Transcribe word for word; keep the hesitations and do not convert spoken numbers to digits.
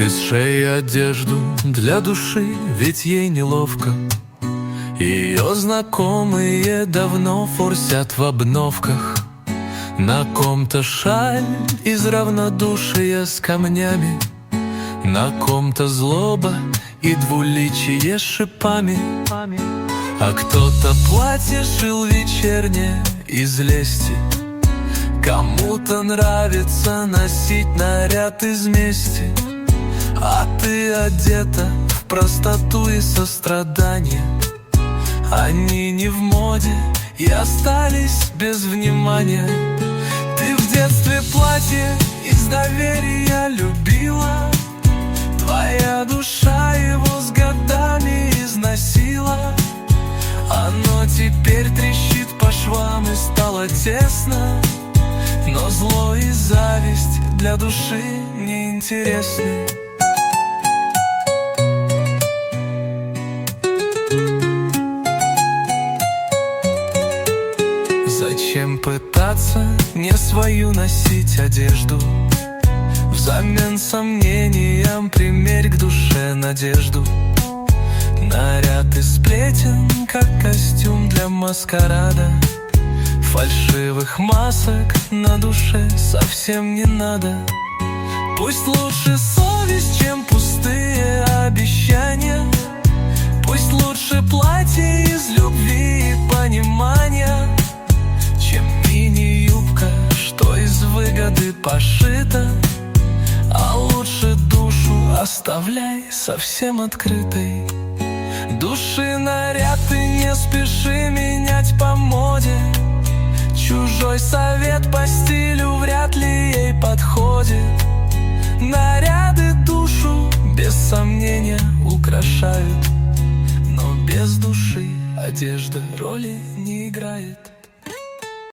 Спускай с шеи одежду для души, ведь ей неловко. Ее знакомые давно форсят в обновках. На ком-то шаль из равнодушия с камнями, на ком-то злоба и двуличие с шипами. А кто-то платье шил вечернее из лести. Кому-то нравится носить наряд из мести. А ты одета в простоту и сострадание. Они не в моде и остались без внимания. Ты в детстве платье из доверия любила. Твоя душа его с годами износила. Оно теперь трещит по швам и стало тесно. Но зло и зависть для души неинтересны. Зачем пытаться не свою носить одежду? Взамен сомнениям примерь к душе надежду. Наряд из сплетен, как костюм для маскарада. Фальшивых масок на душе совсем не надо. Пусть лучше совесть, чем пустые обещания. Пусть лучше платье из любви и понимания, чем мини-юбка, что из выгоды пошита. А лучше душу оставляй совсем открытой. Души наряд ты не спеши менять по моде. Чужой совет по стилю вряд ли ей подходит. Наряды душу без сомнения украшают, но без души одежда роли не играет.